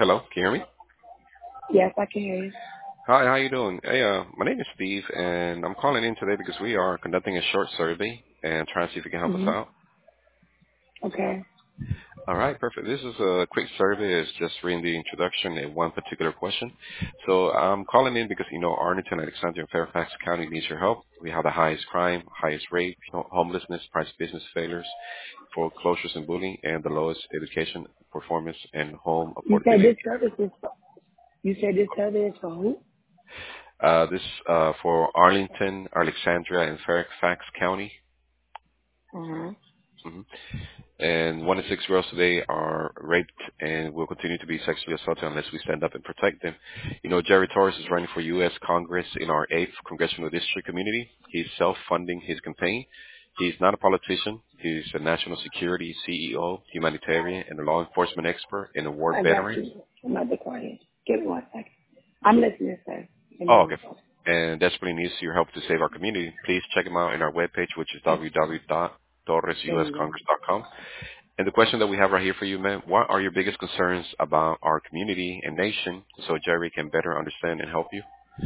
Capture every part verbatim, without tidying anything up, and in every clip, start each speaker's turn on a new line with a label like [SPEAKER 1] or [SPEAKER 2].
[SPEAKER 1] Hello, can you hear me?
[SPEAKER 2] Yes, I can hear you.
[SPEAKER 1] Hi, how you doing? Hey, uh, my name is Steve, and I'm calling in today because we are conducting a short survey and trying to see if you can help us
[SPEAKER 2] Mhm.
[SPEAKER 1] out.
[SPEAKER 2] Okay.
[SPEAKER 1] All right, perfect. This is a quick survey. It's just reading the introduction and one particular question. So I'm calling in because, you know, Arlington, Alexandria, and Fairfax County needs your help. We have the highest crime, highest rape, ho- homelessness, price business failures, foreclosures and bullying, and the lowest education performance and home
[SPEAKER 2] You said
[SPEAKER 1] affordability.
[SPEAKER 2] this service is for, you said this service is for who?
[SPEAKER 1] Uh, this uh, for Arlington, Alexandria, and Fairfax County.
[SPEAKER 2] Uh-huh.
[SPEAKER 1] hmm And one in six girls today are raped and will continue to be sexually assaulted unless we stand up and protect them. You know, Jerry Torres is running for U S Congress in our eighth congressional district community. He's self-funding his campaign. He's not a politician. He's a national security C E O, humanitarian, and a law enforcement expert and a war
[SPEAKER 2] I got
[SPEAKER 1] veteran.
[SPEAKER 2] you. I'm not the client. Give me one second. I'm listening, sir. Give me
[SPEAKER 1] Oh,
[SPEAKER 2] one
[SPEAKER 1] okay.
[SPEAKER 2] second.
[SPEAKER 1] And desperately needs your help to save our community. Please check him out in our webpage, which is w w w dot torres
[SPEAKER 2] There
[SPEAKER 1] u s
[SPEAKER 2] you go.
[SPEAKER 1] congress dot com. And the question that we have right here for you, ma'am, what are your biggest concerns about our community and nation so Jerry can better understand and help you?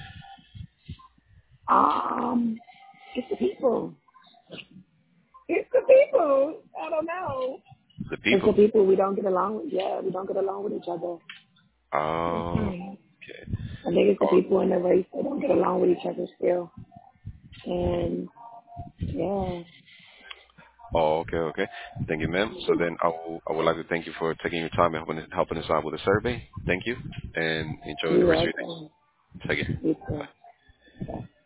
[SPEAKER 2] Um, it's the people. It's the people. I don't know.
[SPEAKER 1] The
[SPEAKER 2] It's
[SPEAKER 1] people.
[SPEAKER 2] the people we don't get along with. Yeah, we don't get along with each other.
[SPEAKER 1] Oh,
[SPEAKER 2] Mhm.
[SPEAKER 1] okay.
[SPEAKER 2] I think it's the
[SPEAKER 1] Oh,
[SPEAKER 2] people in the race that don't get along with each other still. And yeah,
[SPEAKER 1] oh, okay, okay. Thank you, ma'am. So then I, will, I would like to thank you for taking your time and helping, helping us out with the survey. Thank you, and enjoy the
[SPEAKER 2] you're
[SPEAKER 1] rest of your
[SPEAKER 2] welcome.
[SPEAKER 1] day. Take care.
[SPEAKER 2] You
[SPEAKER 1] Bye.
[SPEAKER 2] too. Bye.